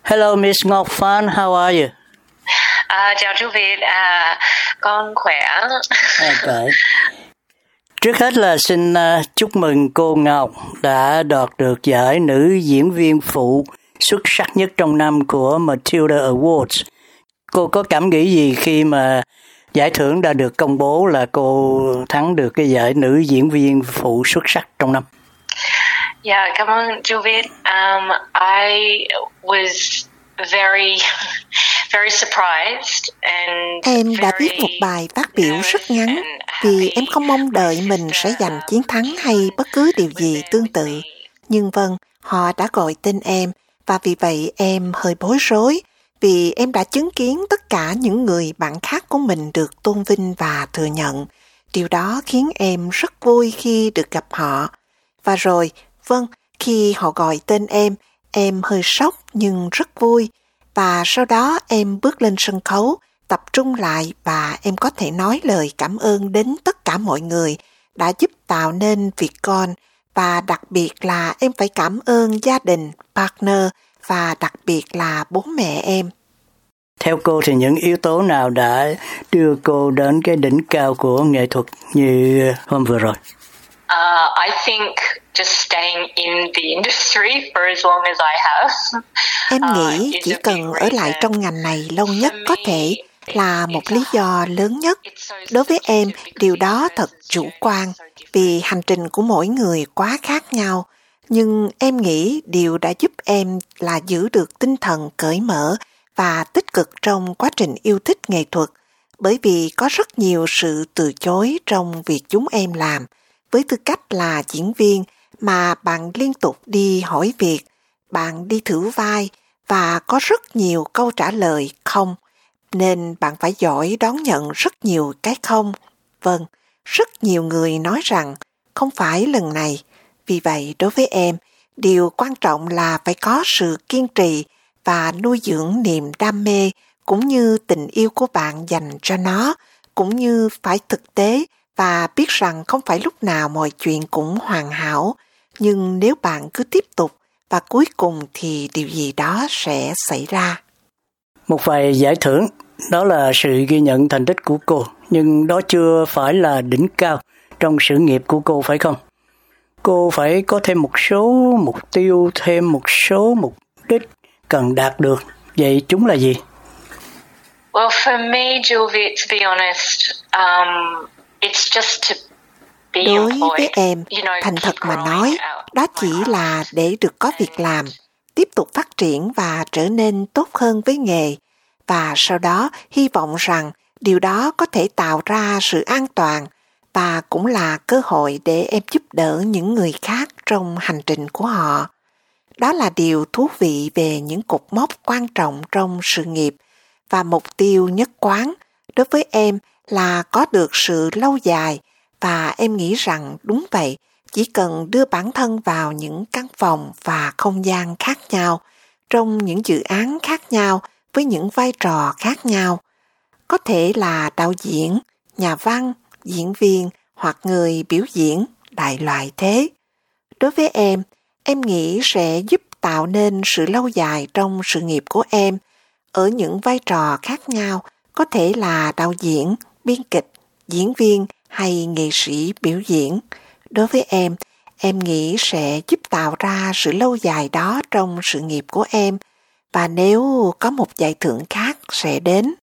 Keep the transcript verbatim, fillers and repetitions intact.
Hello, Miss Ngọc Phan, how are you? À, chào chú Việt, à, con khỏe. Okay. Trước hết là xin uh, chúc mừng cô Ngọc đã đoạt được giải nữ diễn viên phụ xuất sắc nhất trong năm của Matilda Awards. Cô có cảm nghĩ gì khi mà giải thưởng đã được công bố là cô thắng được cái giải nữ diễn viên phụ xuất sắc trong năm? Dạ, yeah, cảm ơn chú Việt. Um, I was very, very surprised and Em đã viết một bài phát biểu rất ngắn vì em không mong đợi mình sẽ giành chiến thắng hay bất cứ điều gì tương tự. Nhưng vâng, họ đã gọi tên em và vì vậy em hơi bối rối vì em đã chứng kiến tất cả những người bạn khác của mình được tôn vinh và thừa nhận. Điều đó khiến em rất vui khi được gặp họ. Và rồi, vâng, khi họ gọi tên em, em hơi sốc nhưng rất vui. Và sau đó em bước lên sân khấu, tập trung lại và em có thể nói lời cảm ơn đến tất cả mọi người đã giúp tạo nên VietCon và đặc biệt là em phải cảm ơn gia đình, partner và đặc biệt là bố mẹ em. Theo cô thì những yếu tố nào đã đưa cô đến cái đỉnh cao của nghệ thuật như hôm vừa rồi? Uh, I think just staying in the industry for as long as I have. Em nghĩ chỉ cần ở lại trong ngành này lâu nhất có thể là một lý do lớn nhất. Đối với em, điều đó thật chủ quan vì hành trình của mỗi người quá khác nhau. Nhưng em nghĩ điều đã giúp em là giữ được tinh thần cởi mở và tích cực trong quá trình yêu thích nghệ thuật, bởi vì có rất nhiều sự từ chối trong việc chúng em làm. Với tư cách là diễn viên mà bạn liên tục đi hỏi việc, bạn đi thử vai và có rất nhiều câu trả lời không, nên bạn phải giỏi đón nhận rất nhiều cái không. Vâng, rất nhiều người nói rằng không phải lần này. Vì vậy đối với em, điều quan trọng là phải có sự kiên trì và nuôi dưỡng niềm đam mê cũng như tình yêu của bạn dành cho nó, cũng như phải thực tế và biết rằng không phải lúc nào mọi chuyện cũng hoàn hảo. Nhưng nếu bạn cứ tiếp tục và cuối cùng thì điều gì đó sẽ xảy ra. Một vài giải thưởng, đó là sự ghi nhận thành tích của cô, nhưng đó chưa phải là đỉnh cao trong sự nghiệp của cô, phải không? Cô phải có thêm một số mục tiêu, thêm một số mục đích cần đạt được. Vậy chúng là gì? Well, for me, Julie, to be honest, um, it's just to be Đối employed. với em, You know, thành thật keep mà growing nói, out đó my chỉ là craft. để được có việc làm, tiếp tục phát triển và trở nên tốt hơn với nghề. Và sau đó, hy vọng rằng điều đó có thể tạo ra sự an toàn và cũng là cơ hội để em giúp đỡ những người khác trong hành trình của họ. Đó là điều thú vị về những cột mốc quan trọng trong sự nghiệp và mục tiêu nhất quán đối với em là có được sự lâu dài. Và em nghĩ rằng đúng vậy, chỉ cần đưa bản thân vào những căn phòng và không gian khác nhau, trong những dự án khác nhau với những vai trò khác nhau. Có thể là đạo diễn, nhà văn, diễn viên hoặc người biểu diễn, đại loại thế. Đối với em, em nghĩ sẽ giúp tạo nên sự lâu dài trong sự nghiệp của em ở những vai trò khác nhau, có thể là đạo diễn, biên kịch, diễn viên hay nghệ sĩ biểu diễn. Đối với em, em nghĩ sẽ giúp tạo ra sự lâu dài đó trong sự nghiệp của em và nếu có một giải thưởng khác sẽ đến.